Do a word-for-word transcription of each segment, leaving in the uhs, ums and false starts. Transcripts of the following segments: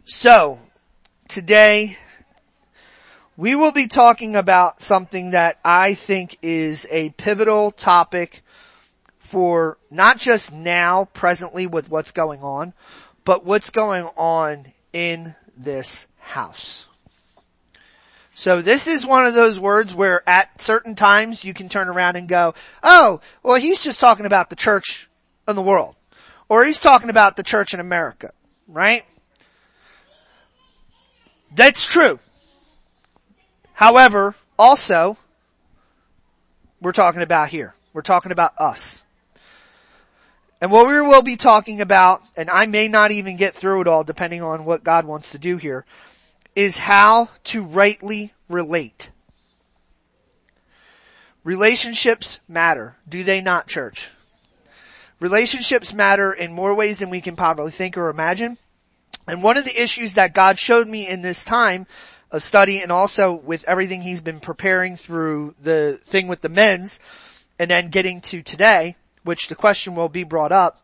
So, today, we will be talking about something that I think is a pivotal topic for not just now, presently with what's going on, but what's going on in this house. So this is one of those words where at certain times you can turn around and go, oh, well he's just talking about the church in the world. Or he's talking about the church in America, right? That's true. However, also, we're talking about here. We're talking about us. And what we will be talking about, and I may not even get through it all depending on what God wants to do here, is how to rightly relate. Relationships matter, do they not, church? Relationships matter in more ways than we can probably think or imagine. And one of the issues that God showed me in this time of study, and also with everything he's been preparing through the thing with the men's, and then getting to today, which the question will be brought up,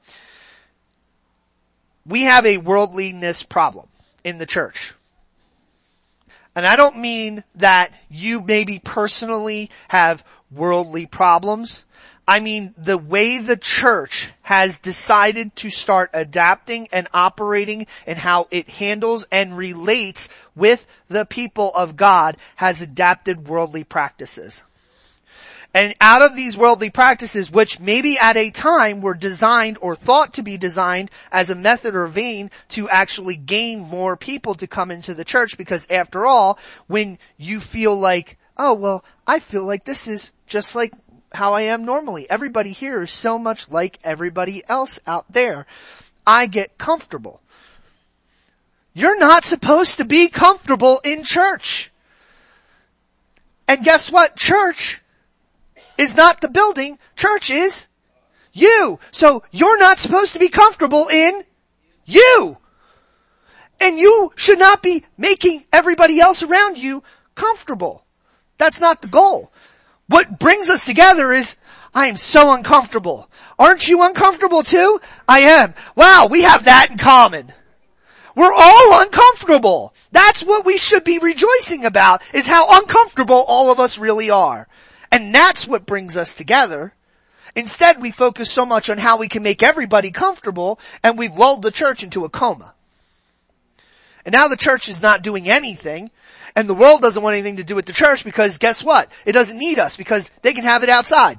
we have a worldliness problem in the church. And I don't mean that you maybe personally have worldly problems. I mean the way the church has decided to start adapting and operating and how it handles and relates with the people of God has adapted worldly practices. And out of these worldly practices, which maybe at a time were designed or thought to be designed as a method or vein to actually gain more people to come into the church, because after all, when you feel like, oh well, I feel like this is just like how I am normally. Everybody here is so much like everybody else out there. I get comfortable. You're not supposed to be comfortable in church. And guess what? Church is not the building. Church is you. So you're not supposed to be comfortable in you. And you should not be making everybody else around you comfortable. That's not the goal. What brings us together is, I am so uncomfortable. Aren't you uncomfortable too? I am. Wow, we have that in common. We're all uncomfortable. That's what we should be rejoicing about, is how uncomfortable all of us really are. And that's what brings us together. Instead, we focus so much on how we can make everybody comfortable, and we've lulled the church into a coma. And now the church is not doing anything, and the world doesn't want anything to do with the church because guess what? It doesn't need us because they can have it outside.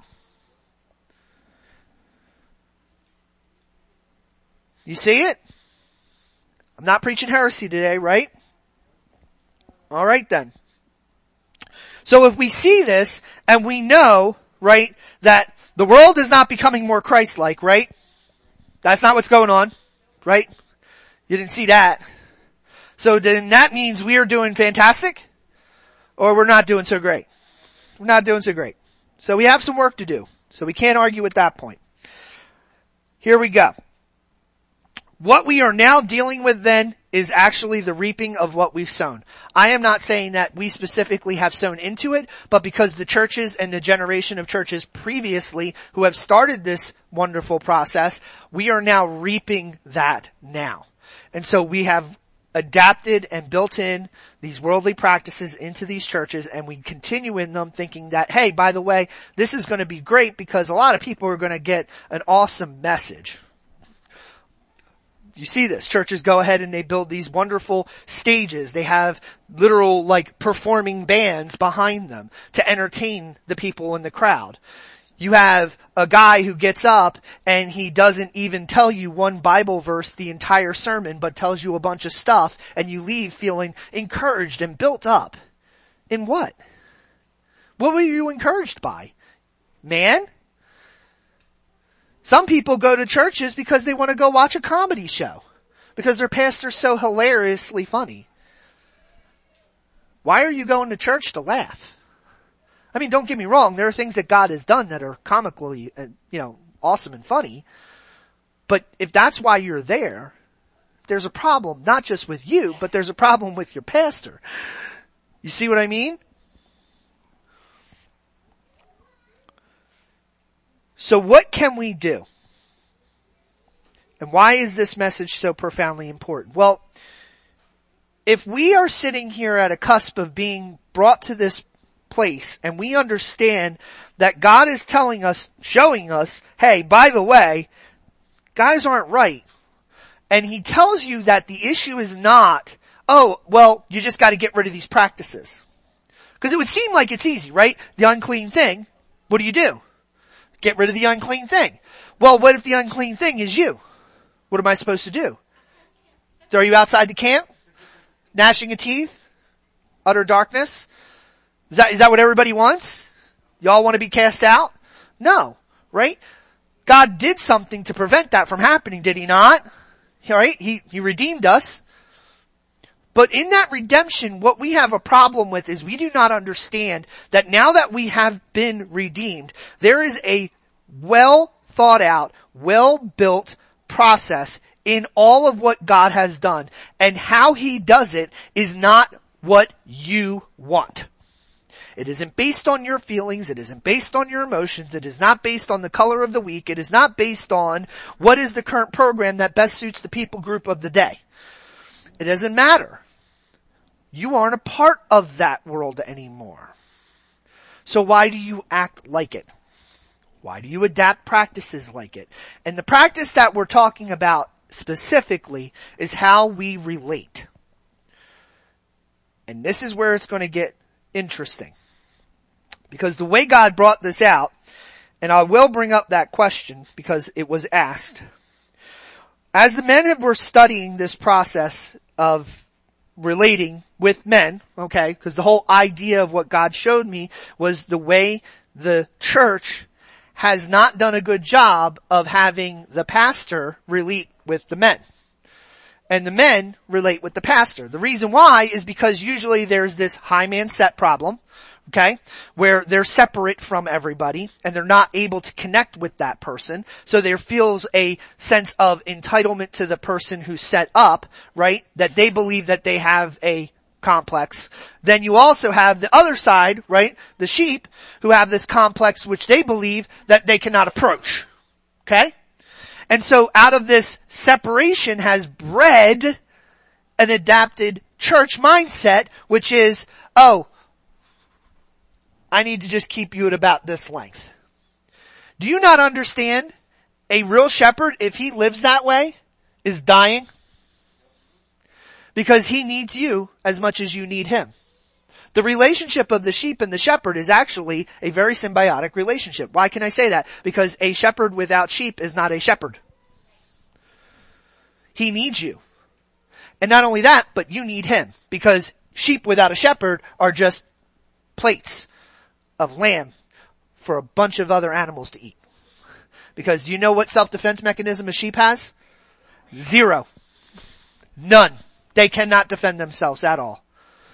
You see it? I'm not preaching heresy today, right? All right then. So if we see this and we know, right, that the world is not becoming more Christ-like, right? That's not what's going on, right? You didn't see that. So then that means we are doing fantastic, or we're not doing so great. We're not doing so great. So we have some work to do. So we can't argue at that point. Here we go. What we are now dealing with then is actually the reaping of what we've sown. I am not saying that we specifically have sown into it, but because the churches and the generation of churches previously who have started this wonderful process, we are now reaping that now. And so we have adapted and built in these worldly practices into these churches, and we continue in them thinking that, hey, by the way, this is going to be great because a lot of people are going to get an awesome message. You see this. Churches go ahead and they build these wonderful stages. They have literal, like, performing bands behind them to entertain the people in the crowd. You have a guy who gets up and he doesn't even tell you one Bible verse the entire sermon, but tells you a bunch of stuff, and you leave feeling encouraged and built up. In what? What were you encouraged by? Man? Some people go to churches because they want to go watch a comedy show, because their pastor's so hilariously funny. Why are you going to church to laugh? I mean, don't get me wrong, there are things that God has done that are comically, you know, awesome and funny. But if that's why you're there, there's a problem, not just with you, but there's a problem with your pastor. You see what I mean? So what can we do? And why is this message so profoundly important? Well, if we are sitting here at a cusp of being brought to this place and we understand that God is telling us, showing us, hey, by the way, guys aren't right. And he tells you that the issue is not, oh, well, you just got to get rid of these practices. Because it would seem like it's easy, right? The unclean thing, what do you do? Get rid of the unclean thing. Well, what if the unclean thing is you? What am I supposed to do? Throw you outside the camp? Gnashing of teeth? Utter darkness? Is that, is that what everybody wants? Y'all want to be cast out? No, right? God did something to prevent that from happening, did he not? Right? He, he redeemed us. But in that redemption, what we have a problem with is we do not understand that now that we have been redeemed, there is a well thought out, well built process in all of what God has done. And how he does it is not what you want. It isn't based on your feelings. It isn't based on your emotions. It is not based on the color of the week. It is not based on what is the current program that best suits the people group of the day. It doesn't matter. You aren't a part of that world anymore. So why do you act like it? Why do you adapt practices like it? And the practice that we're talking about specifically is how we relate. And this is where it's going to get interesting. Because the way God brought this out, and I will bring up that question because it was asked. As the men were studying this process of relating with men, okay, because the whole idea of what God showed me was the way the church has not done a good job of having the pastor relate with the men. And the men relate with the pastor. The reason why is because usually there's this high man set problem, okay, where they're separate from everybody and they're not able to connect with that person. So there feels a sense of entitlement to the person who's set up, right, that they believe that they have a complex. Then you also have the other side, right, the sheep, who have this complex which they believe that they cannot approach, okay? And so out of this separation has bred an adapted church mindset, which is, oh, I need to just keep you at about this length. Do you not understand? A real shepherd, if he lives that way, is dying. Because he needs you as much as you need him. The relationship of the sheep and the shepherd is actually a very symbiotic relationship. Why can I say that? Because a shepherd without sheep is not a shepherd. He needs you. And not only that, but you need him. Because sheep without a shepherd are just plates of lamb for a bunch of other animals to eat. Because you know what self-defense mechanism a sheep has? Zero. None. They cannot defend themselves at all.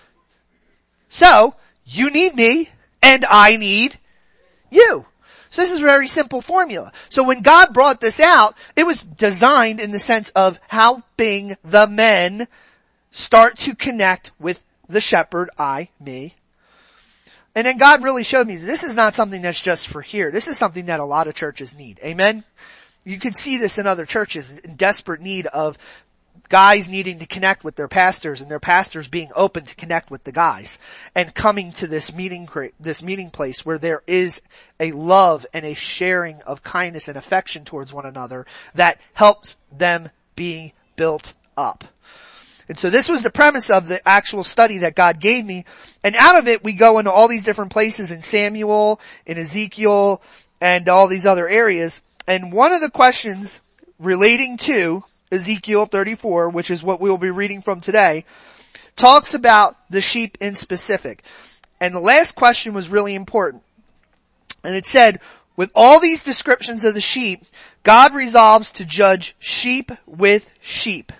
So, you need me, and I need you. So this is a very simple formula. So when God brought this out, it was designed in the sense of helping the men start to connect with the shepherd, I, me. And then God really showed me that this is not something that's just for here. This is something that a lot of churches need. Amen? You could see this in other churches in desperate need of guys needing to connect with their pastors and their pastors being open to connect with the guys and coming to this meeting, this meeting place where there is a love and a sharing of kindness and affection towards one another that helps them be built up. And so this was the premise of the actual study that God gave me. And out of it, we go into all these different places in Samuel, in Ezekiel, and all these other areas. And one of the questions relating to Ezekiel thirty-four, which is what we will be reading from today, talks about the sheep in specific. And the last question was really important. And it said, with all these descriptions of the sheep, God resolves to judge sheep with sheep.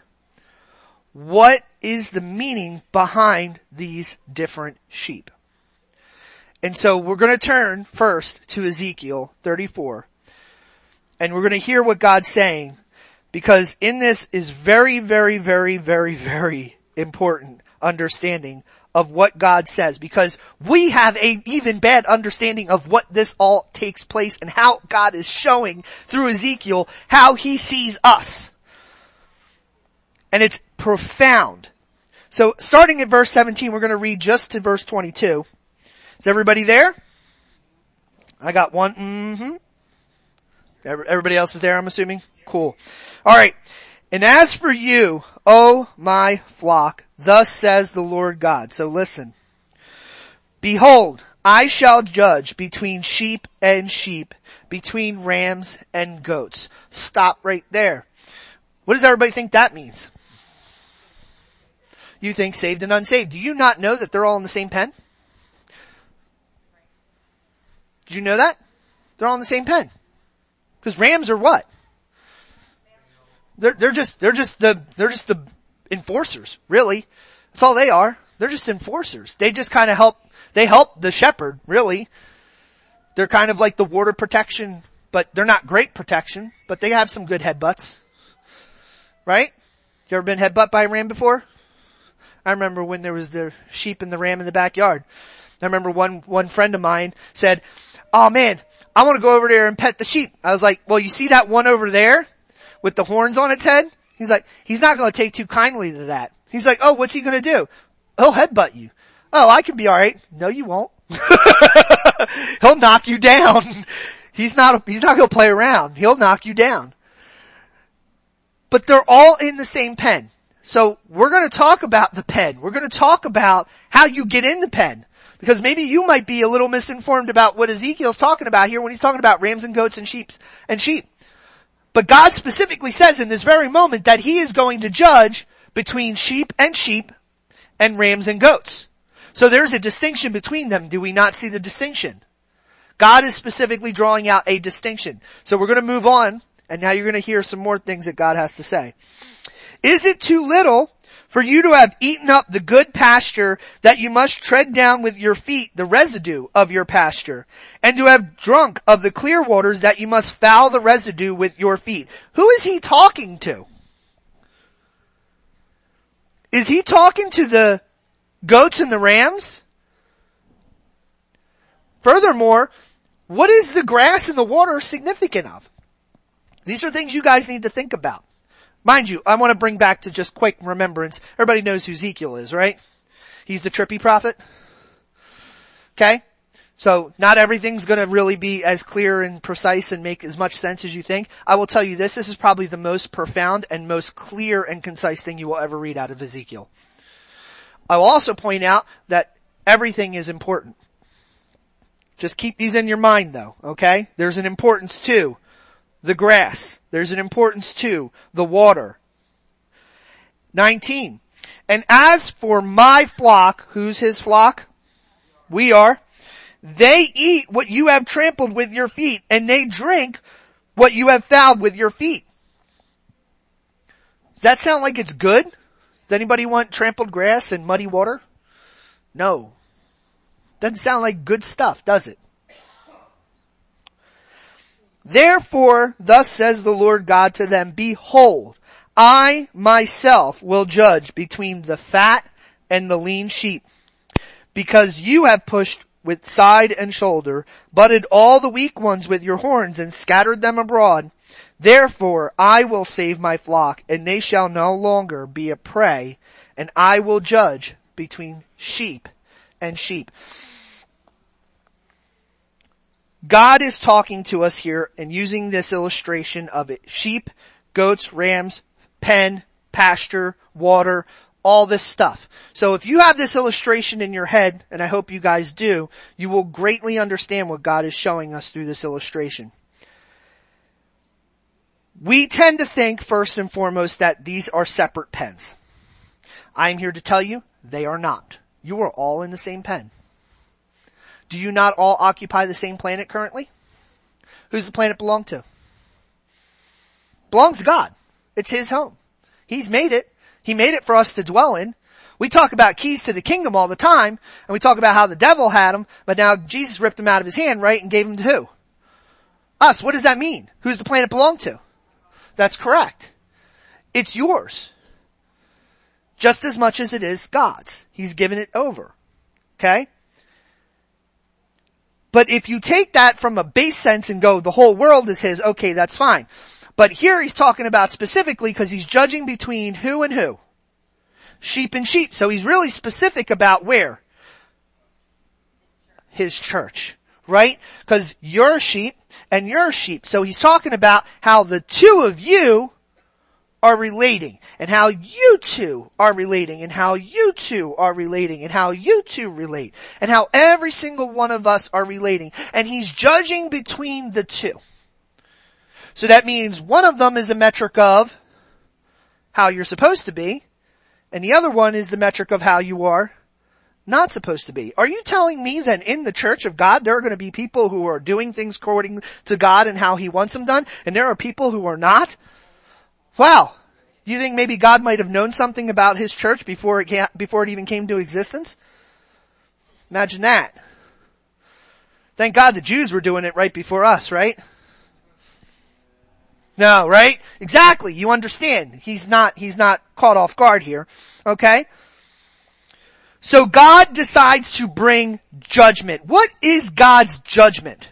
What is the meaning behind these different sheep? And so we're going to turn first to Ezekiel thirty-four. And we're going to hear what God's saying. Because in this is very, very, very, very, very important understanding of what God says. Because we have a even bad understanding of what this all takes place and how God is showing through Ezekiel how he sees us. And it's profound. So starting at verse seventeen, we're going to read just to verse twenty-two. Is everybody there? I got one. Mm-hmm. Everybody else is there, I'm assuming? Cool. Alright. And as for you, O my flock, thus says the Lord God. So listen. Behold, I shall judge between sheep and sheep, between rams and goats. Stop right there. What does everybody think that means? You think saved and unsaved. Do you not know that they're all in the same pen? Did you know that? They're all in the same pen. Because rams are what? They're, they're just, they're just the, they're just the enforcers, really. That's all they are. They're just enforcers. They just kind of help, they help the shepherd, really. They're kind of like the water protection, but they're not great protection, but they have some good headbutts. Right? You ever been headbutt by a ram before? I remember when there was the sheep and the ram in the backyard. I remember one, one friend of mine said, oh man, I want to go over there and pet the sheep. I was like, well, you see that one over there with the horns on its head? He's like, he's not going to take too kindly to that. He's like, oh, what's he going to do? He'll headbutt you. Oh, I can be alright. No, you won't. He'll knock you down. He's not, he's not going to play around. He'll knock you down. But they're all in the same pen. So we're going to talk about the pen. We're going to talk about how you get in the pen. Because maybe you might be a little misinformed about what Ezekiel's talking about here when he's talking about rams and goats and sheep and sheep. But God specifically says in this very moment that he is going to judge between sheep and sheep and rams and goats. So there's a distinction between them. Do we not see the distinction? God is specifically drawing out a distinction. So we're going to move on, and now you're going to hear some more things that God has to say. Is it too little for you to have eaten up the good pasture, that you must tread down with your feet the residue of your pasture, and to have drunk of the clear waters, that you must foul the residue with your feet? Who is he talking to? Is he talking to the goats and the rams? Furthermore, what is the grass and the water significant of? These are things you guys need to think about. Mind you, I want to bring back to just quick remembrance. Everybody knows who Ezekiel is, right? He's the trippy prophet. Okay? So not everything's going to really be as clear and precise and make as much sense as you think. I will tell you this, this is probably the most profound and most clear and concise thing you will ever read out of Ezekiel. I will also point out that everything is important. Just keep these in your mind though, okay? There's an importance to the grass. There's an importance to the water. nineteen. And as for my flock, who's his flock? We are. They eat what you have trampled with your feet, and they drink what you have fouled with your feet. Does that sound like it's good? Does anybody want trampled grass and muddy water? No. Doesn't sound like good stuff, does it? Therefore, thus says the Lord God to them, behold, I myself will judge between the fat and the lean sheep, because you have pushed with side and shoulder, butted all the weak ones with your horns, and scattered them abroad. Therefore I will save my flock, and they shall no longer be a prey, and I will judge between sheep and sheep. God is talking to us here and using this illustration of it. Sheep, goats, rams, pen, pasture, water, all this stuff. So if you have this illustration in your head, and I hope you guys do, you will greatly understand what God is showing us through this illustration. We tend to think first and foremost that these are separate pens. I am here to tell you, they are not. You are all in the same pen. Do you not all occupy the same planet currently? Who's the planet belong to? Belongs to God. It's his home. He's made it. He made it for us to dwell in. We talk about keys to the kingdom all the time, and we talk about how the devil had them, but now Jesus ripped them out of his hand, right, and gave them to who? Us. What does that mean? Who's the planet belong to? That's correct. It's yours. Just as much as it is God's. He's given it over. Okay? But if you take that from a base sense and go, the whole world is his, okay, that's fine. But here he's talking about specifically because he's judging between who and who? sheep and sheep. So he's really specific about where? His church, right? Because you're a sheep and you're a sheep. So he's talking about how the two of you are relating, and how you two are relating, and how you two are relating, and how you two relate, and how every single one of us are relating. And he's judging between the two. So that means one of them is a metric of how you're supposed to be, and the other one is the metric of how you are not supposed to be. Are you telling me that in the church of God there are going to be people who are doing things according to God and how he wants them done, and there are people who are not? Wow. You think maybe God might have known something about his church before it came, before it even came to existence? Imagine that. Thank God the Jews were doing it right before us, right? No, right? Exactly. You understand. He's not, he's not caught off guard here. Okay? So God decides to bring judgment. What is God's judgment?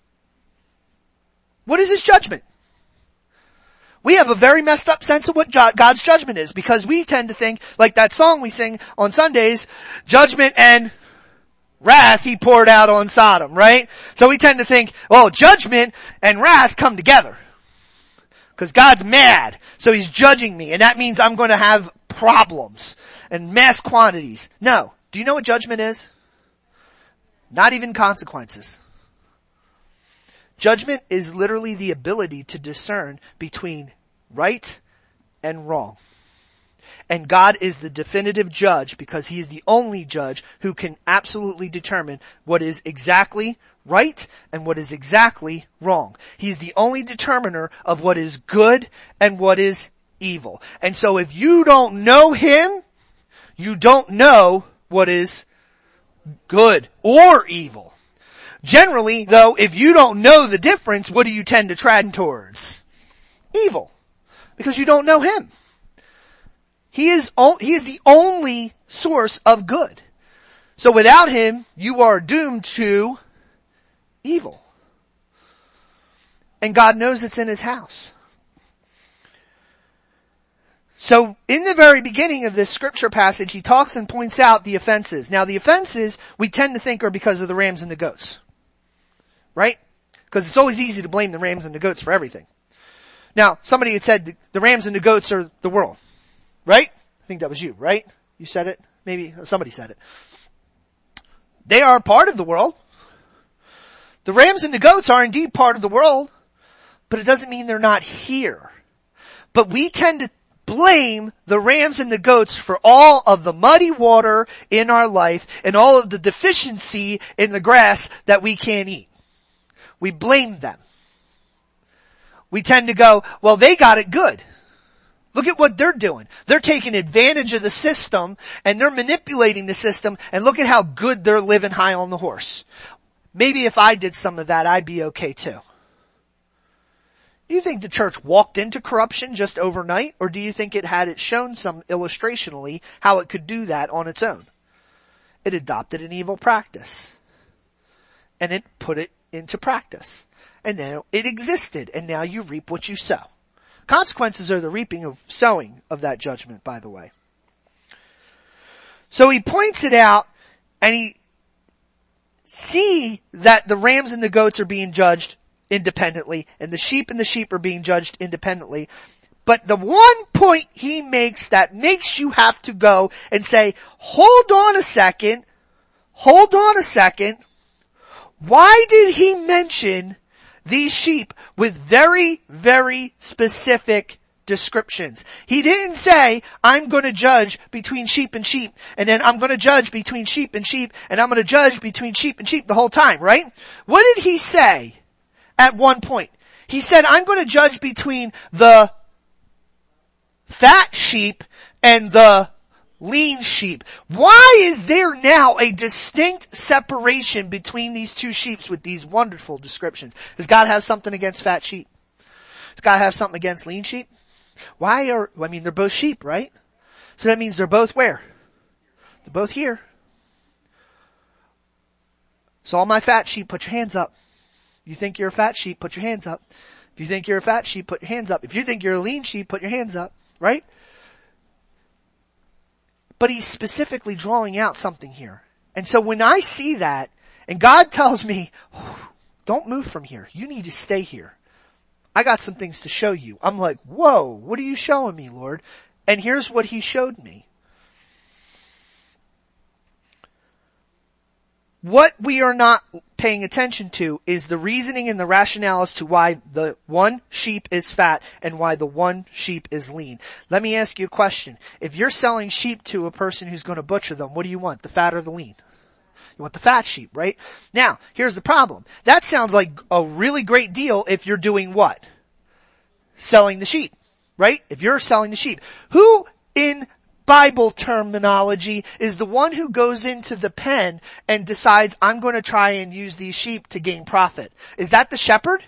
What is his judgment? We have a very messed up sense of what God's judgment is, because we tend to think, like that song we sing on Sundays, judgment and wrath he poured out on Sodom, right? So we tend to think, oh, judgment and wrath come together. Because God's mad, so he's judging me, and that means I'm going to have problems and mass quantities. No. Do you know what judgment is? Not even consequences. Judgment is literally the ability to discern between right and wrong. And God is the definitive judge, because he is the only judge who can absolutely determine what is exactly right and what is exactly wrong. He's the only determiner of what is good and what is evil. And so if you don't know him, you don't know what is good or evil. Generally, though, if you don't know the difference, what do you tend to trend towards? Evil. Because you don't know him. He is, he is the only source of good. So without him, you are doomed to evil. And God knows it's in his house. So in the very beginning of this scripture passage, he talks and points out the offenses. Now the offenses we tend to think are because of the rams and the goats. Right? Because it's always easy to blame the rams and the goats for everything. Now, somebody had said the rams and the goats are the world. Right? I think that was you, right? You said it? Maybe somebody said it. They are part of the world. The rams and the goats are indeed part of the world, but it doesn't mean they're not here. But we tend to blame the rams and the goats for all of the muddy water in our life and all of the deficiency in the grass that we can't eat. We blame them. We tend to go, well, they got it good. Look at what they're doing. They're taking advantage of the system and they're manipulating the system, and look at how good they're living high on the horse. Maybe if I did some of that, I'd be okay too. Do you think the church walked into corruption just overnight, or do you think it had it shown some illustrationally how it could do that on its own? It adopted an evil practice. And it put it into practice. And now it existed, and now you reap what you sow. Consequences are the reaping of sowing of that judgment, by the way. So he points it out, and he see that the rams and the goats are being judged independently, and the sheep and the sheep are being judged independently. But the one point he makes that makes you have to go and say, hold on a second, hold on a second. Why did he mention these sheep with very, very specific descriptions? He didn't say, I'm going to judge between sheep and sheep, and then I'm going to judge between sheep and sheep, and I'm going to judge between sheep and sheep the whole time, right? What did he say at one point? He said, I'm going to judge between the fat sheep and the lean sheep. Why is there now a distinct separation between these two sheeps with these wonderful descriptions? Does God have something against fat sheep? Does God have something against lean sheep? Why are, I mean, they're both sheep, right? So that means they're both where? They're both here. So all my fat sheep, put your hands up. You think you're a fat sheep, put your hands up. If you think you're a fat sheep, put your hands up. If you think you're a lean sheep, put your hands up, right? But he's specifically drawing out something here. And so when I see that, and God tells me, don't move from here. You need to stay here. I got some things to show you. I'm like, whoa, what are you showing me, Lord? And here's what he showed me. What we are not paying attention to is the reasoning and the rationale as to why the one sheep is fat and why the one sheep is lean. Let me ask you a question. If you're selling sheep to a person who's going to butcher them, what do you want, the fat or the lean? You want the fat sheep, right? Now, here's the problem. That sounds like a really great deal if you're doing what? Selling the sheep, right? If you're selling the sheep. Who in Bible terminology is the one who goes into the pen and decides, I'm going to try and use these sheep to gain profit? Is that the shepherd?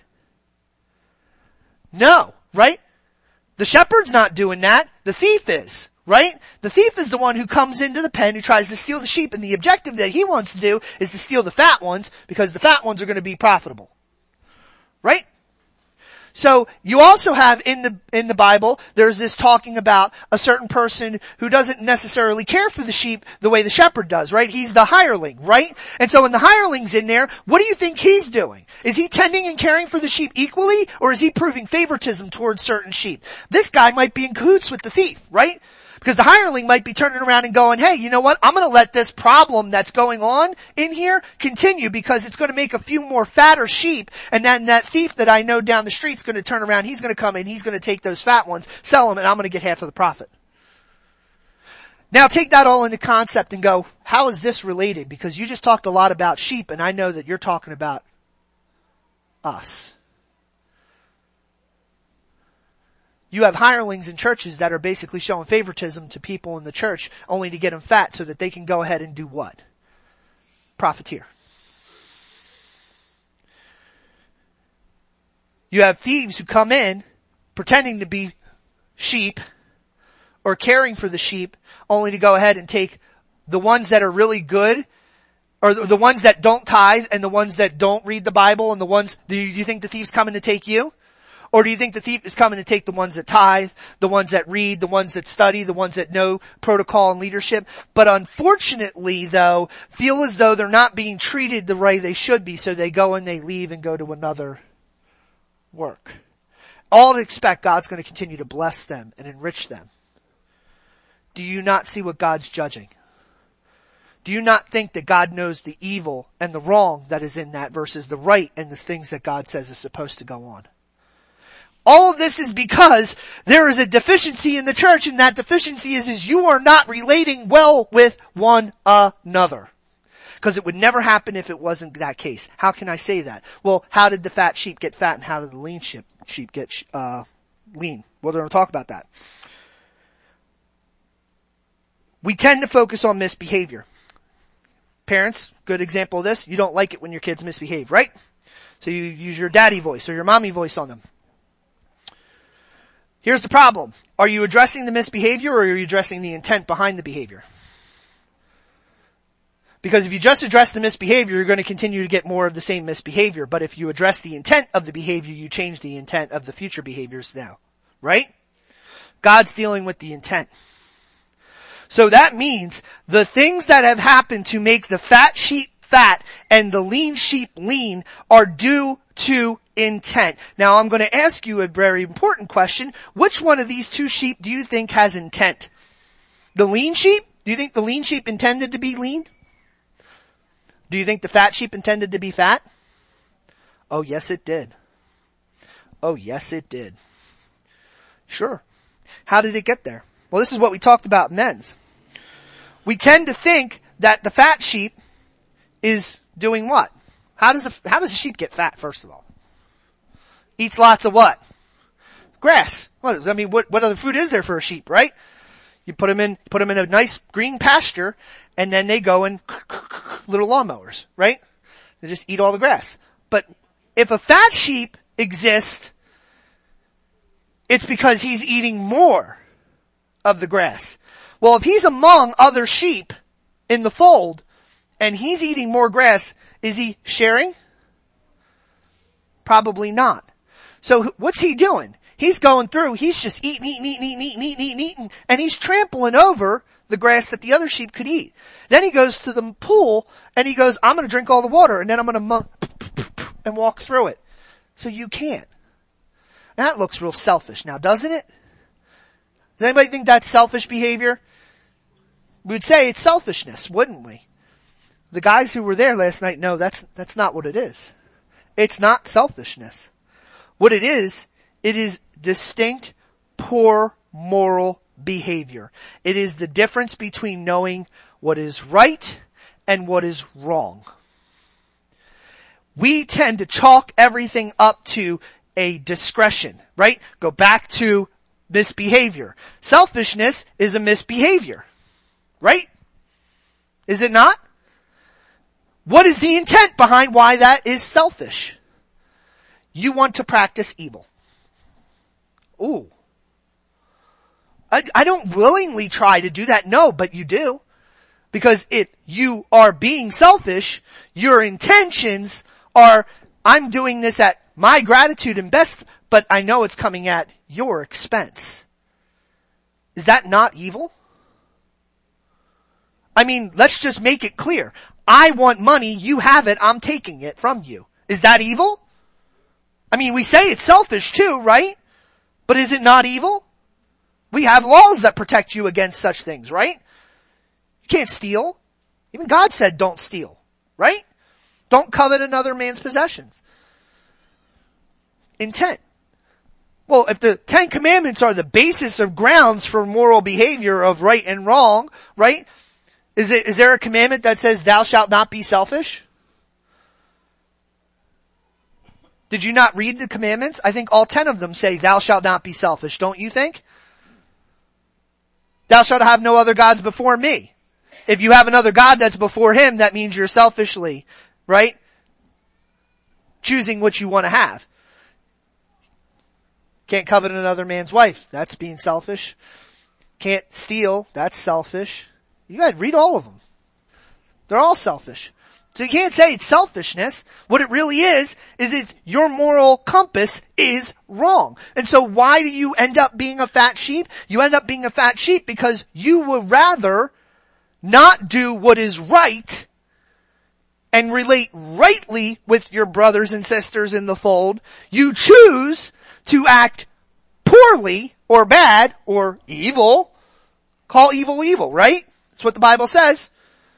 No, right? The shepherd's not doing that. The thief is, right? The thief is the one who comes into the pen, who tries to steal the sheep, and the objective that he wants to do is to steal the fat ones because the fat ones are going to be profitable. Right? So you also have in the, in the Bible, there's this talking about a certain person who doesn't necessarily care for the sheep the way the shepherd does, right? He's the hireling, right? And so when the hireling's in there, what do you think he's doing? Is he tending and caring for the sheep equally, or is he proving favoritism towards certain sheep? This guy might be in cahoots with the thief, right? Because the hireling might be turning around and going, hey, you know what? I'm going to let this problem that's going on in here continue because it's going to make a few more fatter sheep. And then that thief that I know down the street's going to turn around. He's going to come in. He's going to take those fat ones, sell them, and I'm going to get half of the profit. Now take that all into concept and go, how is this related? Because you just talked a lot about sheep, and I know that you're talking about us. You have hirelings in churches that are basically showing favoritism to people in the church only to get them fat so that they can go ahead and do what? Profiteer. You have thieves who come in pretending to be sheep or caring for the sheep only to go ahead and take the ones that are really good, or the ones that don't tithe and the ones that don't read the Bible, and the ones, do you think the thief's coming to take you? Or do you think the thief is coming to take the ones that tithe, the ones that read, the ones that study, the ones that know protocol and leadership, but unfortunately though, feel as though they're not being treated the way they should be, so they go and they leave and go to another work. All to expect God's going to continue to bless them and enrich them. Do you not see what God's judging? Do you not think that God knows the evil and the wrong that is in that versus the right and the things that God says is supposed to go on? All of this is because there is a deficiency in the church, and that deficiency is, is you are not relating well with one another. Because it would never happen if it wasn't that case. How can I say that? Well, how did the fat sheep get fat and how did the lean sheep, sheep get uh lean? Well, we're going to talk about that. We tend to focus on misbehavior. Parents, good example of this, you don't like it when your kids misbehave, right? So you use your daddy voice or your mommy voice on them. Here's the problem. Are you addressing the misbehavior or are you addressing the intent behind the behavior? Because if you just address the misbehavior, you're going to continue to get more of the same misbehavior. But if you address the intent of the behavior, you change the intent of the future behaviors now. Right? God's dealing with the intent. So that means the things that have happened to make the fat sheep fat and the lean sheep lean are due to intent. Now I'm going to ask you a very important question. Which one of these two sheep do you think has intent? The lean sheep? Do you think the lean sheep intended to be lean? Do you think the fat sheep intended to be fat? Oh yes it did. Oh yes it did. Sure. How did it get there? Well, this is what we talked about men's. We tend to think that the fat sheep is doing what? How does a, how does a sheep get fat, first of all? Eats lots of what? Grass. Well, I mean, what, what other food is there for a sheep, right? You put them in, put them in a nice green pasture, and then they go in little lawnmowers, right? They just eat all the grass. But if a fat sheep exists, it's because he's eating more of the grass. Well, if he's among other sheep in the fold, and he's eating more grass, is he sharing? Probably not. So what's he doing? He's going through, he's just eating, eating, eating, eating, eating, eating, eating, eating, and he's trampling over the grass that the other sheep could eat. Then he goes to the pool and he goes, I'm going to drink all the water and then I'm going to mu- and walk through it. So you can't. That looks real selfish now, doesn't it? Does anybody think that's selfish behavior? We'd say it's selfishness, wouldn't we? The guys who were there last night, no, that's, that's not what it is. It's not selfishness. What it is, it is distinct, poor moral behavior. It is the difference between knowing what is right and what is wrong. We tend to chalk everything up to a discretion, right? Go back to misbehavior. Selfishness is a misbehavior, right? Is it not? What is the intent behind why that is selfish? You want to practice evil. Ooh. I, I don't willingly try to do that. No, but you do. Because if you are being selfish, your intentions are, I'm doing this at my gratitude and best, but I know it's coming at your expense. Is that not evil? I mean, let's just make it clear. I want money, you have it, I'm taking it from you. Is that evil? I mean, we say it's selfish too, right? But is it not evil? We have laws that protect you against such things, right? You can't steal. Even God said don't steal, right? Don't covet another man's possessions. Intent. Well, if the Ten Commandments are the basis of grounds for moral behavior of right and wrong, right? Is it, is there a commandment that says thou shalt not be selfish? Did you not read the commandments? I think all ten of them say thou shalt not be selfish, don't you think? Thou shalt have no other gods before me. If you have another God that's before him, that means you're selfishly, right? Choosing what you want to have. Can't covet another man's wife. That's being selfish. Can't steal. That's selfish. You gotta read all of them. They're all selfish. So you can't say it's selfishness. What it really is, is it's your moral compass is wrong. And so why do you end up being a fat sheep? You end up being a fat sheep because you would rather not do what is right and relate rightly with your brothers and sisters in the fold. You choose to act poorly or bad or evil. Call evil evil, right? That's what the Bible says.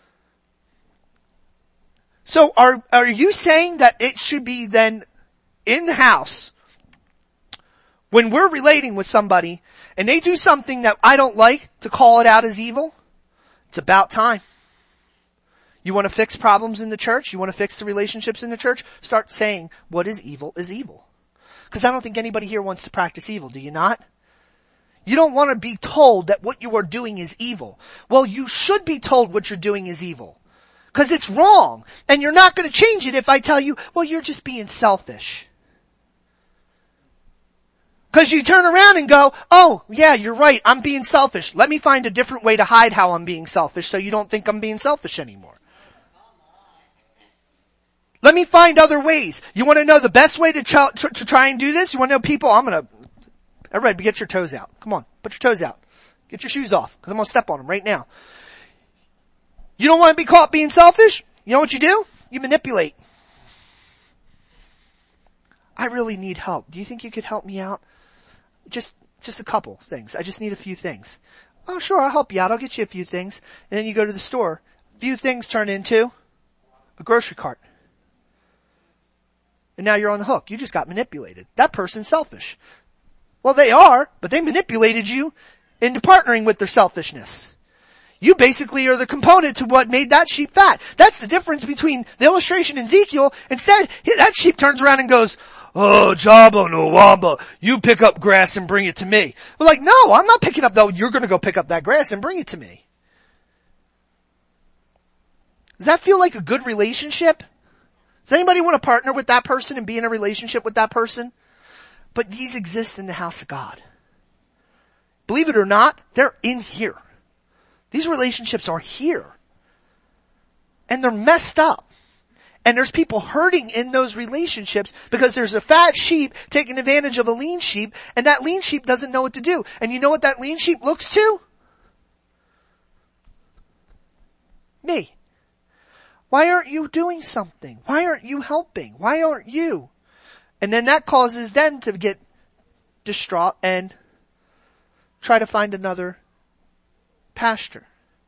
So are, are you saying that it should be then in the house when we're relating with somebody and they do something that I don't like to call it out as evil? It's about time. You want to fix problems in the church? You want to fix the relationships in the church? Start saying what is evil is evil. Because I don't think anybody here wants to practice evil, do you not? You don't want to be told that what you are doing is evil. Well, you should be told what you're doing is evil. Because it's wrong. And you're not going to change it if I tell you, well, you're just being selfish. Because you turn around and go, oh, yeah, you're right, I'm being selfish. Let me find a different way to hide how I'm being selfish so you don't think I'm being selfish anymore. Let me find other ways. You want to know the best way to, ch- to, to try and do this? You want to know people? I'm going to, everybody get your toes out. Come on, put your toes out. Get your shoes off because I'm going to step on them right now. You don't want to be caught being selfish? You know what you do? You manipulate. I really need help. Do you think you could help me out? Just, just a couple things. I just need a few things. Oh, sure, I'll help you out. I'll get you a few things. And then you go to the store. A few things turn into a grocery cart. And now you're on the hook. You just got manipulated. That person's selfish. Well, they are, but they manipulated you into partnering with their selfishness. You basically are the component to what made that sheep fat. That's the difference between the illustration in Ezekiel. Instead, that sheep turns around and goes, oh, Jabba no Wamba, you pick up grass and bring it to me. We're like, no, I'm not picking up that. You're going to go pick up that grass and bring it to me. Does that feel like a good relationship? Does anybody want to partner with that person and be in a relationship with that person? But these exist in the house of God. Believe it or not, they're in here. These relationships are here. And they're messed up. And there's people hurting in those relationships because there's a fat sheep taking advantage of a lean sheep, and that lean sheep doesn't know what to do. And you know what that lean sheep looks to? Me. Why aren't you doing something? Why aren't you helping? Why aren't you? And then that causes them to get distraught and try to find another pasture.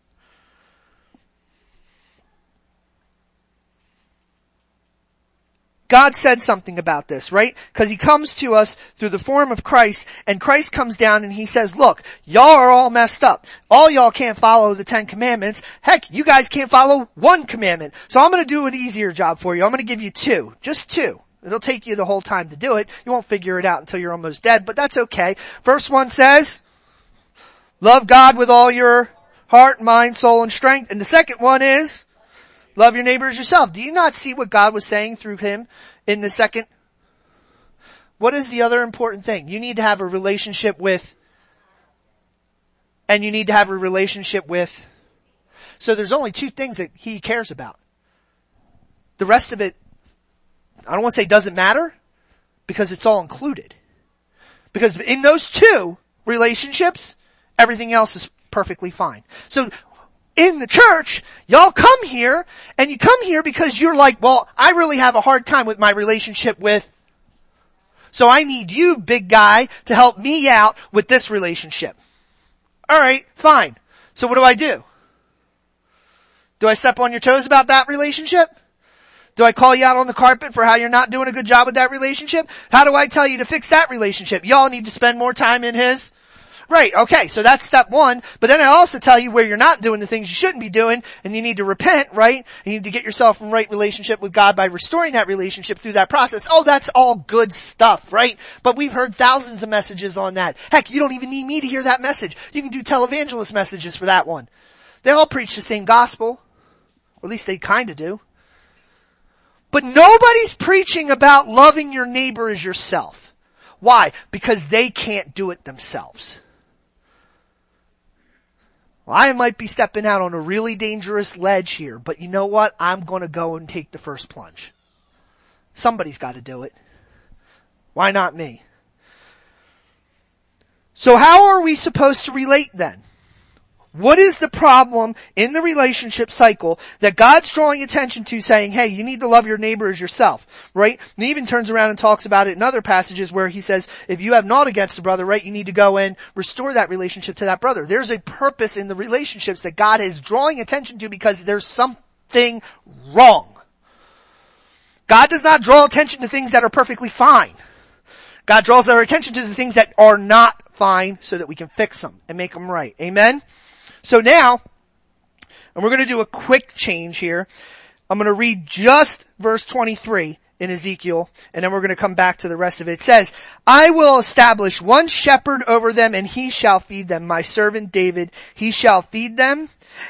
God said something about this, right? Because he comes to us through the form of Christ, and Christ comes down and he says, look, y'all are all messed up. All y'all can't follow the Ten Commandments. Heck, you guys can't follow one commandment. So I'm going to do an easier job for you. I'm going to give you two. Just two. It'll take you the whole time to do it. You won't figure it out until you're almost dead, but that's okay. First one says, love God with all your heart, mind, soul, and strength. And the second one is, love your neighbor as yourself. Do you not see what God was saying through him in the second? What is the other important thing? You need to have a relationship with, and you need to have a relationship with. So there's only two things that he cares about. The rest of it, I don't want to say doesn't matter, because it's all included. Because in those two relationships, everything else is perfectly fine. So in the church, y'all come here, and you come here because you're like, well, I really have a hard time with my relationship with, so I need you, big guy, to help me out with this relationship. Alright, fine. So what do I do? Do I step on your toes about that relationship? Do I call you out on the carpet for how you're not doing a good job with that relationship? How do I tell you to fix that relationship? Y'all need to spend more time in his. Right, okay, so that's step one. But then I also tell you where you're not doing the things you shouldn't be doing, and you need to repent, right? You need to get yourself in right relationship with God by restoring that relationship through that process. Oh, that's all good stuff, right? But we've heard thousands of messages on that. Heck, you don't even need me to hear that message. You can do televangelist messages for that one. They all preach the same gospel. Or at least they kinda do. But nobody's preaching about loving your neighbor as yourself. Why? Because they can't do it themselves. Well, I might be stepping out on a really dangerous ledge here, but you know what? I'm going to go and take the first plunge. Somebody's got to do it. Why not me? So how are we supposed to relate then? What is the problem in the relationship cycle that God's drawing attention to, saying, hey, you need to love your neighbor as yourself, right? And he even turns around and talks about it in other passages where he says, if you have naught against a brother, right, you need to go and restore that relationship to that brother. There's a purpose in the relationships that God is drawing attention to because there's something wrong. God does not draw attention to things that are perfectly fine. God draws our attention to the things that are not fine so that we can fix them and make them right. Amen? So now, and we're going to do a quick change here. I'm going to read just verse twenty-three in Ezekiel, and then we're going to come back to the rest of it. It says, I will establish one shepherd over them, and he shall feed them. My servant David, he shall feed them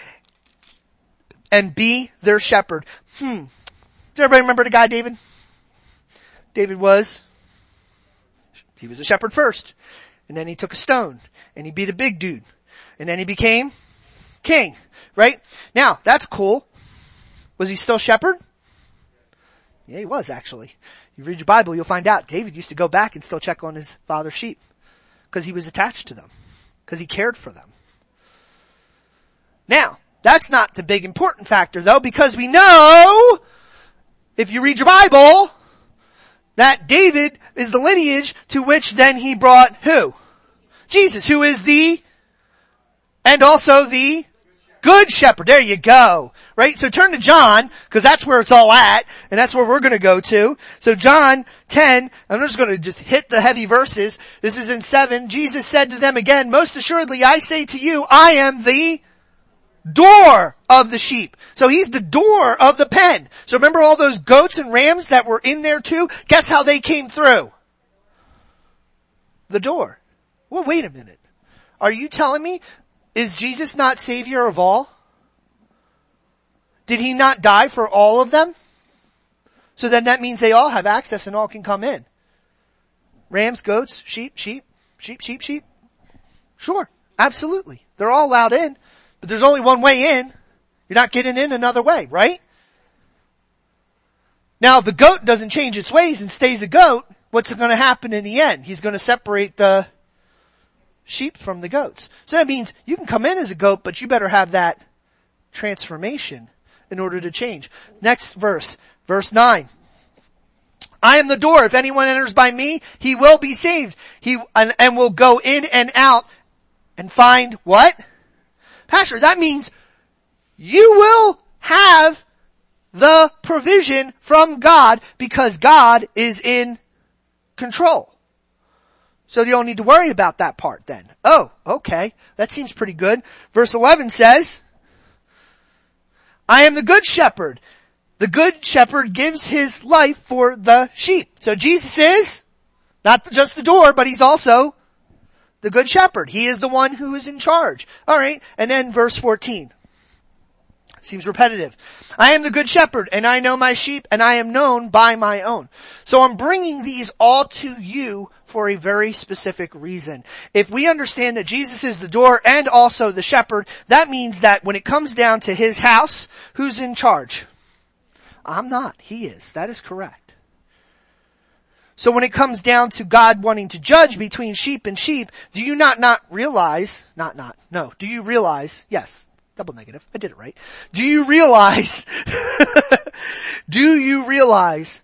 and be their shepherd. Hmm. Does everybody remember the guy David? David was, he was a shepherd first, and then he took a stone, and he beat a big dude. And then he became king, right? Now, that's cool. Was he still shepherd? Yeah, he was actually. You read your Bible, you'll find out David used to go back and still check on his father's sheep. Because he was attached to them. Because he cared for them. Now, that's not the big important factor though, because we know, if you read your Bible, that David is the lineage to which then he brought who? Jesus, who is the and also the good shepherd. There you go. Right? So turn to John, because that's where it's all at, and that's where we're going to go to. So John ten, I'm just going to just hit the heavy verses. This is in seven. Jesus said to them again, most assuredly I say to you, I am the door of the sheep. So he's the door of the pen. So remember all those goats and rams that were in there too? Guess how they came through? The door. Well, wait a minute. Are you telling me, is Jesus not Savior of all? Did he not die for all of them? So then that means they all have access and all can come in. Rams, goats, sheep, sheep, sheep, sheep, sheep. Sure, absolutely. They're all allowed in, but there's only one way in. You're not getting in another way, right? Now, if the goat doesn't change its ways and stays a goat, what's going to happen in the end? He's going to separate the sheep from the goats. So that means you can come in as a goat, but you better have that transformation in order to change. Next verse, verse nine. I am the door. If anyone enters by me, he will be saved. He, and, and will go in and out and find what? Pastor, that means you will have the provision from God because God is in control. So you don't need to worry about that part then. Oh, okay. That seems pretty good. Verse eleven says, I am the good shepherd. The good shepherd gives his life for the sheep. So Jesus is not just the door, but he's also the good shepherd. He is the one who is in charge. Alright. And then verse fourteen. Seems repetitive. I am the good shepherd and I know my sheep and I am known by my own. So I'm bringing these all to you for a very specific reason. If we understand that Jesus is the door and also the shepherd, that means that when it comes down to his house, who's in charge? I'm not. He is. That is correct. So when it comes down to God wanting to judge between sheep and sheep, do you not not realize, not not, no, do you realize, yes, double negative, I did it right. Do you realize, do you realize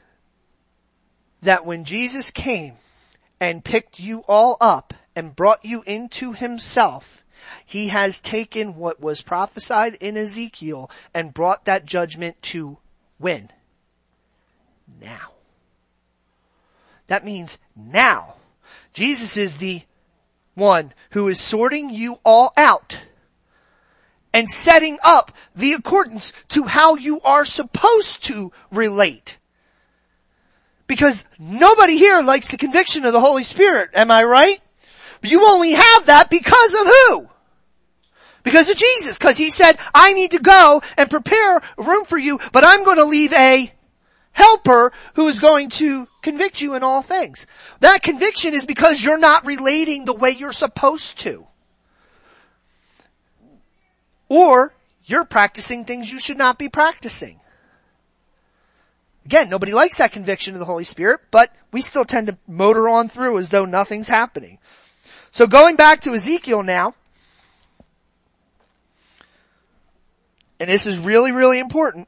that when Jesus came and picked you all up and brought you into himself, he has taken what was prophesied in Ezekiel and brought that judgment to when? Now. That means now. Jesus is the one who is sorting you all out and setting up the accordance to how you are supposed to relate. Because nobody here likes the conviction of the Holy Spirit, am I right? But you only have that because of who? Because of Jesus. Because he said, I need to go and prepare a room for you, but I'm going to leave a helper who is going to convict you in all things. That conviction is because you're not relating the way you're supposed to. Or you're practicing things you should not be practicing. Again, nobody likes that conviction of the Holy Spirit, but we still tend to motor on through as though nothing's happening. So going back to Ezekiel now, and this is really, really important.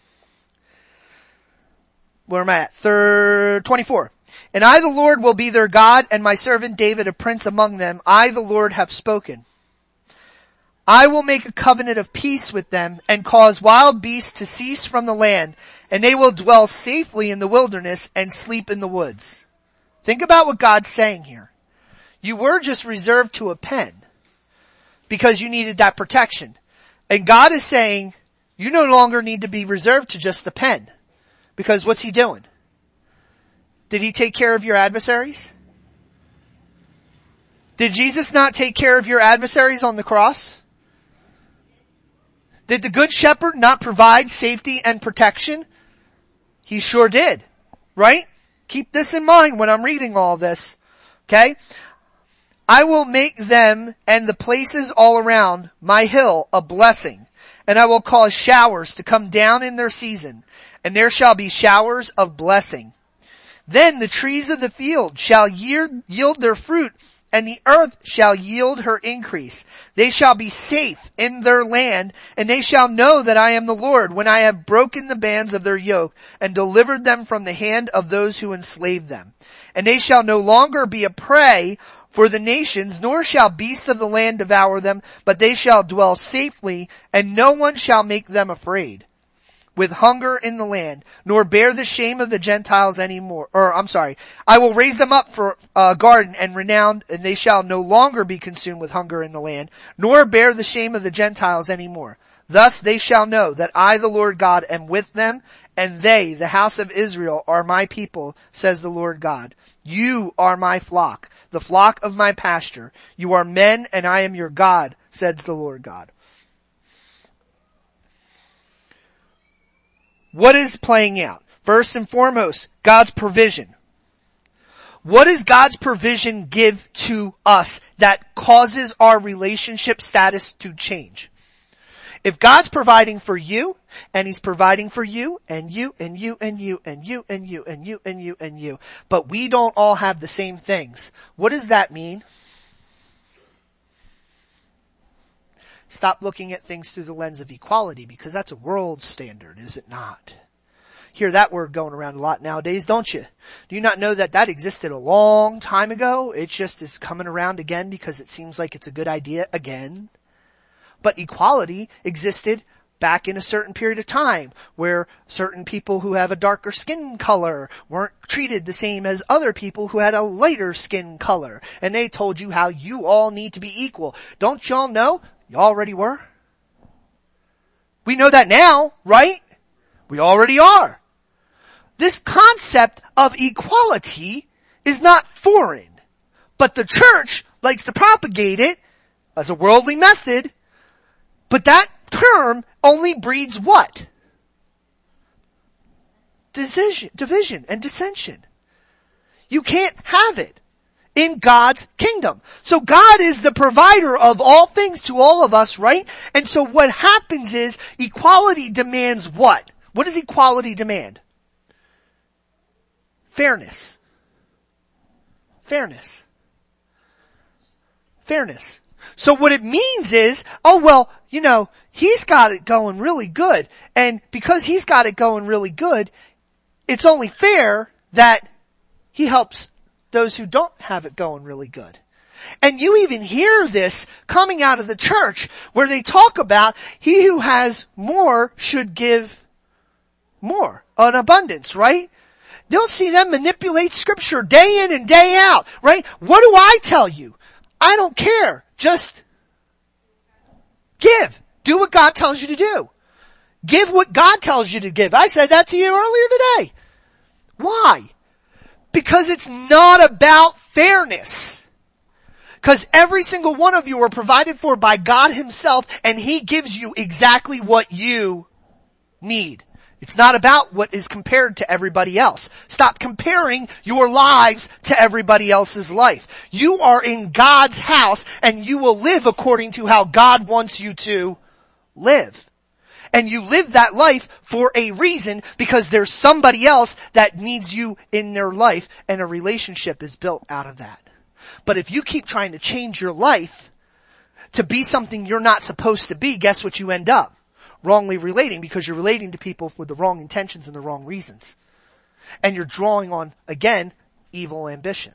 Where am I at? Third, twenty-four. And I, the Lord, will be their God, and my servant David a prince among them. I, the Lord, have spoken. I will make a covenant of peace with them and cause wild beasts to cease from the land, and they will dwell safely in the wilderness and sleep in the woods. Think about what God's saying here. You were just reserved to a pen because you needed that protection. And God is saying, you no longer need to be reserved to just the pen. Because what's he doing? Did he take care of your adversaries? Did Jesus not take care of your adversaries on the cross? Did the good shepherd not provide safety and protection? He sure did. Right? Keep this in mind when I'm reading all this. Okay? I will make them and the places all around my hill a blessing, and I will cause showers to come down in their season, and there shall be showers of blessing. Then the trees of the field shall yield, yield their fruit, and the earth shall yield her increase. They shall be safe in their land, and they shall know that I am the Lord when I have broken the bands of their yoke and delivered them from the hand of those who enslaved them. And they shall no longer be a prey for the nations, nor shall beasts of the land devour them, but they shall dwell safely, and no one shall make them afraid with hunger in the land, nor bear the shame of the Gentiles anymore. Or, I'm sorry, I will raise them up for a garden and renowned, and they shall no longer be consumed with hunger in the land, nor bear the shame of the Gentiles anymore. Thus they shall know that I, the Lord God, am with them, and they, the house of Israel, are my people, says the Lord God. You are my flock, the flock of my pasture. You are men, and I am your God, says the Lord God. What is playing out? First and foremost, God's provision. What does God's provision give to us that causes our relationship status to change? If God's providing for you, and He's providing for you, and you, and you, and you, and you, and you, and you, and you, and you, but we don't all have the same things, what does that mean? Stop looking at things through the lens of equality, because that's a world standard, is it not? Hear that word going around a lot nowadays, don't you? Do you not know that that existed a long time ago? It just is coming around again because it seems like it's a good idea again. But equality existed back in a certain period of time where certain people who have a darker skin color weren't treated the same as other people who had a lighter skin color. And they told you how you all need to be equal. Don't y'all know? You already were. We know that now, right? We already are. This concept of equality is not foreign, but the church likes to propagate it as a worldly method, but that term only breeds what? Division, division and dissension. You can't have it in God's kingdom. So God is the provider of all things to all of us, right? And so what happens is equality demands what? What does equality demand? Fairness. Fairness. Fairness. So what it means is, oh well, you know, he's got it going really good. And because he's got it going really good, it's only fair that he helps those who don't have it going really good. And you even hear this coming out of the church where they talk about he who has more should give more, an abundance, right? They'll see them manipulate scripture day in and day out, right? What do I tell you? I don't care. Just give. Do what God tells you to do. Give what God tells you to give. I said that to you earlier today. Why? Because it's not about fairness. Because every single one of you are provided for by God Himself, and He gives you exactly what you need. It's not about what is compared to everybody else. Stop comparing your lives to everybody else's life. You are in God's house and you will live according to how God wants you to live. And you live that life for a reason because there's somebody else that needs you in their life and a relationship is built out of that. But if you keep trying to change your life to be something you're not supposed to be, guess what you end up? Wrongly relating, because you're relating to people with the wrong intentions and the wrong reasons. And you're drawing on, again, evil ambition.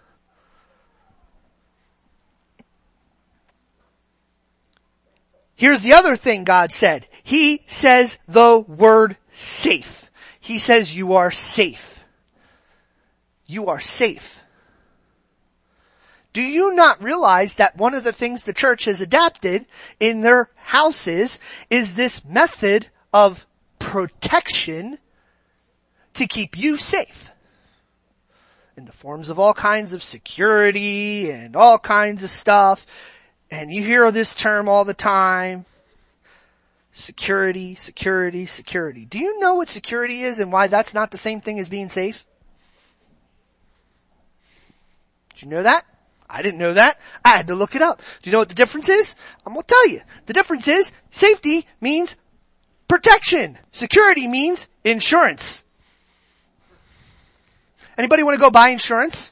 Here's the other thing God said. He says the word safe. He says you are safe. You are safe. Do you not realize that one of the things the church has adapted in their houses is this method of protection to keep you safe? In the forms of all kinds of security and all kinds of stuff. And you hear this term all the time. Security, security, security. Do you know what security is and why that's not the same thing as being safe? Did you know that? I didn't know that. I had to look it up. Do you know what the difference is? I'm going to tell you. The difference is safety means protection. Security means insurance. Anybody want to go buy insurance?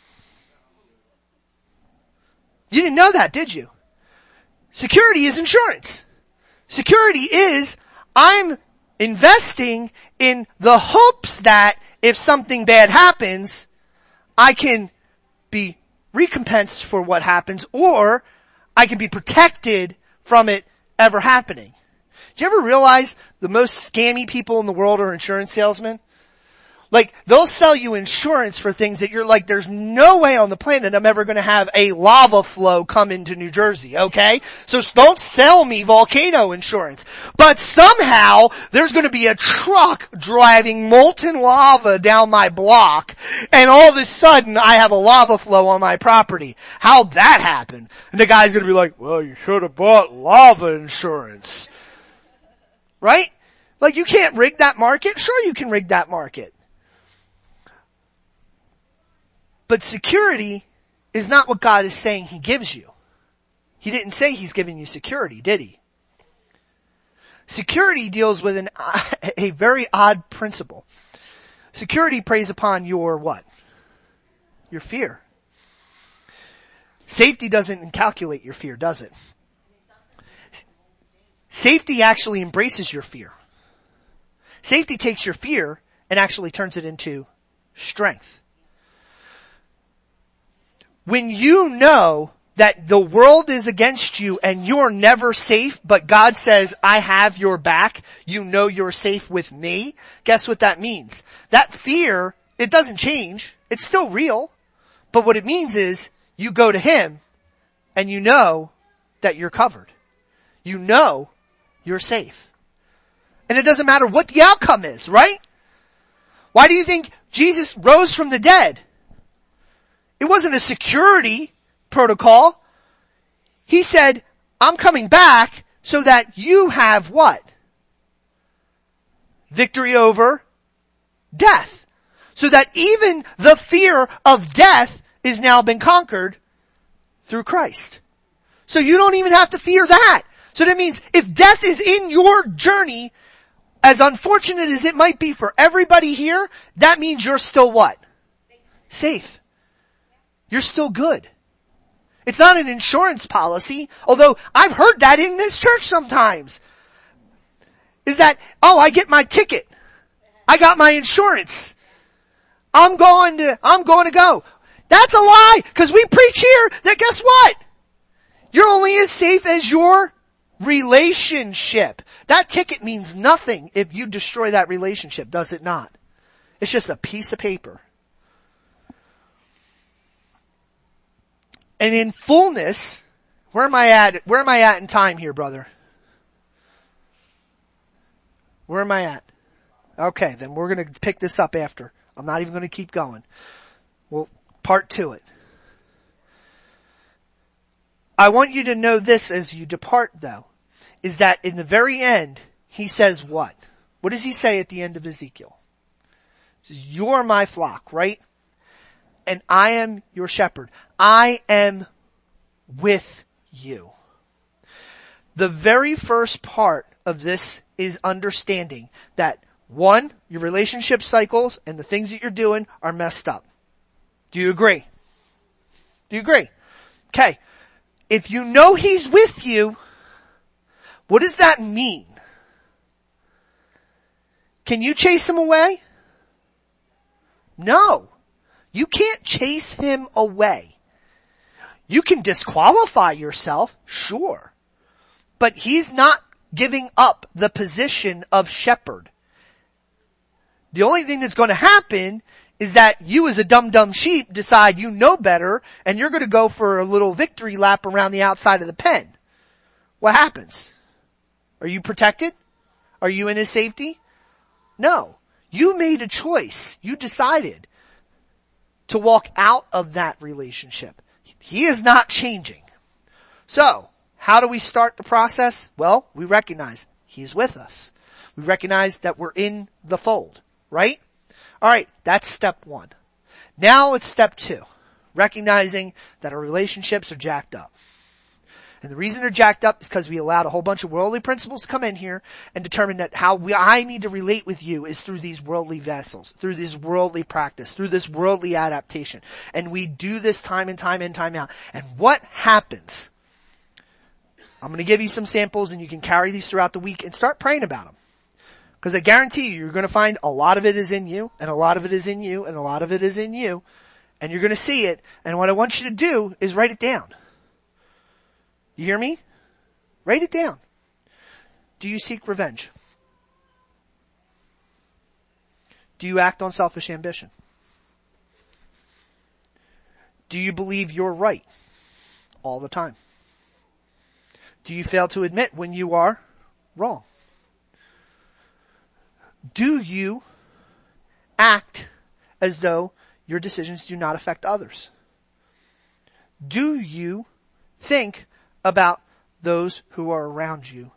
You didn't know that, did you? Security is insurance. Security is I'm investing in the hopes that if something bad happens, I can be recompensed for what happens, or I can be protected from it ever happening. Do you ever realize the most scammy people in the world are insurance salesmen? Like, they'll sell you insurance for things that you're like, there's no way on the planet I'm ever going to have a lava flow come into New Jersey, okay? So don't sell me volcano insurance. But somehow, there's going to be a truck driving molten lava down my block, and all of a sudden, I have a lava flow on my property. How'd that happen? And the guy's going to be like, well, you should have bought lava insurance. Right? Like, you can't rig that market? Sure you can rig that market. But security is not what God is saying He gives you. He didn't say He's giving you security, did He? Security deals with an, a very odd principle. Security preys upon your what? Your fear. Safety doesn't calculate your fear, does it? Safety actually embraces your fear. Safety takes your fear and actually turns it into strength. When you know that the world is against you and you're never safe, but God says, I have your back, you know you're safe with me, guess what that means? That fear, it doesn't change. It's still real. But what it means is you go to Him and you know that you're covered. You know you're safe. And it doesn't matter what the outcome is, right? Why do you think Jesus rose from the dead? It wasn't a security protocol. He said, I'm coming back so that you have what? Victory over death. So that even the fear of death is now been conquered through Christ. So you don't even have to fear that. So that means if death is in your journey, as unfortunate as it might be for everybody here, that means you're still what? Safe. You're still good. It's not an insurance policy, although I've heard that in this church sometimes. Is that, oh, I get my ticket. I got my insurance. I'm going to, I'm going to go. That's a lie, because we preach here that guess what? You're only as safe as your relationship. That ticket means nothing if you destroy that relationship, does it not? It's just a piece of paper. And in fullness, where am I at? Where am I at in time here, brother? Where am I at? Okay, then we're going to pick this up after. I'm not even going to keep going. Well, part to it. I want you to know this as you depart, though, is that in the very end, he says what? What does he say at the end of Ezekiel? He says, you're my flock, right? And I am your shepherd. I am with you. The very first part of this is understanding that, one, your relationship cycles and the things that you're doing are messed up. Do you agree? Do you agree? Okay. If you know He's with you, what does that mean? Can you chase Him away? No. You can't chase Him away. You can disqualify yourself, sure. But He's not giving up the position of shepherd. The only thing that's going to happen is that you as a dumb-dumb sheep decide you know better and you're going to go for a little victory lap around the outside of the pen. What happens? Are you protected? Are you in His safety? No. You made a choice. You decided to walk out of that relationship. He is not changing. So, how do we start the process? Well, we recognize He's with us. We recognize that we're in the fold, right? Alright, that's step one. Now it's step two. Recognizing that our relationships are jacked up. And the reason they're jacked up is because we allowed a whole bunch of worldly principles to come in here and determine that how we, I need to relate with you is through these worldly vessels, through this worldly practice, through this worldly adaptation. And we do this time and time and time out. And what happens? I'm going to give you some samples and you can carry these throughout the week and start praying about them. Because I guarantee you, you're going to find a lot of it is in you, and a lot of it is in you, and a lot of it is in you, and you're going to see it, and what I want you to do is write it down. You hear me? Write it down. Do you seek revenge? Do you act on selfish ambition? Do you believe you're right all the time? Do you fail to admit when you are wrong? Do you act as though your decisions do not affect others? Do you think about those who are around you?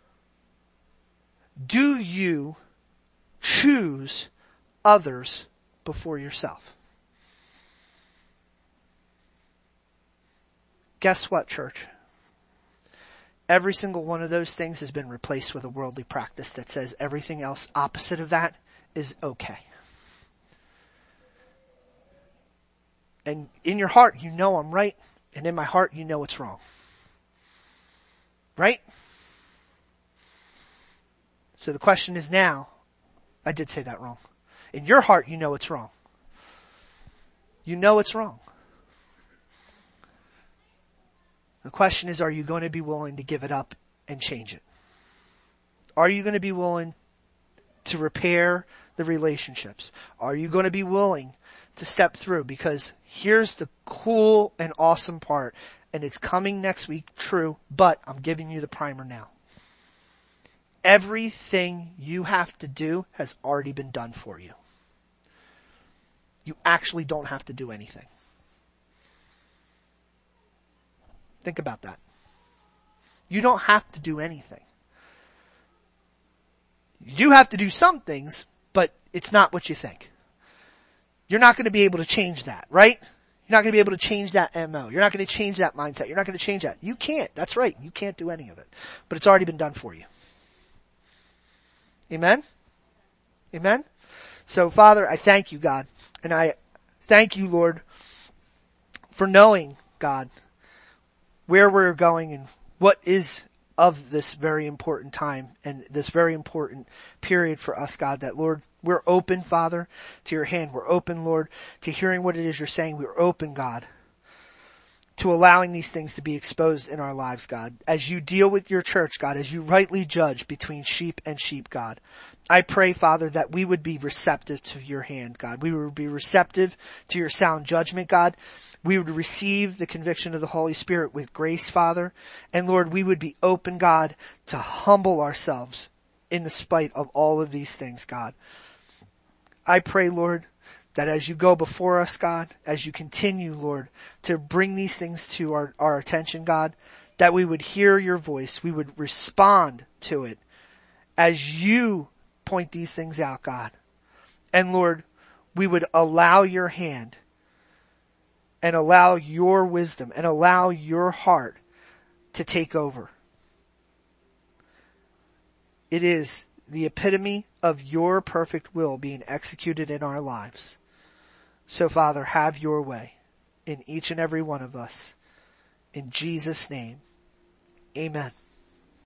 Do you choose others before yourself? Guess what, church? every single one of those things has been replaced with a worldly practice that says everything else opposite of that is okay. And in your heart, you know I'm right, and in my heart, you know it's wrong. Right? So the question is now, I did say that wrong. In your heart, you know it's wrong. You know it's wrong. The question is, are you going to be willing to give it up and change it? Are you going to be willing to repair the relationships? Are you going to be willing to step through? Because here's the cool and awesome part, and it's coming next week, true, but I'm giving you the primer now. Everything you have to do has already been done for you. You actually don't have to do anything. Think about that. You don't have to do anything. You have to do some things, but it's not what you think. You're not going to be able to change that, right? You're not going to be able to change that M O. You're not going to change that mindset. You're not going to change that. You can't. That's right. You can't do any of it. But it's already been done for you. Amen? Amen? So, Father, I thank you, God. And I thank you, Lord, for knowing, God, where we're going and what is of this very important time and this very important period for us, God, that, Lord, we're open, Father, to your hand. We're open, Lord, to hearing what it is you're saying. We're open, God, to allowing these things to be exposed in our lives, God. As you deal with your church, God, as you rightly judge between sheep and sheep, God, I pray, Father, that we would be receptive to your hand, God. We would be receptive to your sound judgment, God. We would receive the conviction of the Holy Spirit with grace, Father. And Lord, we would be open, God, to humble ourselves in the spite of all of these things, God. I pray, Lord, that as you go before us, God, as you continue, Lord, to bring these things to our, our attention, God, that we would hear your voice. We would respond to it as you point these things out, God. And Lord, we would allow your hand and allow your wisdom and allow your heart to take over. It is the epitome of your perfect will being executed in our lives. So, Father, have your way in each and every one of us. In Jesus' name, amen.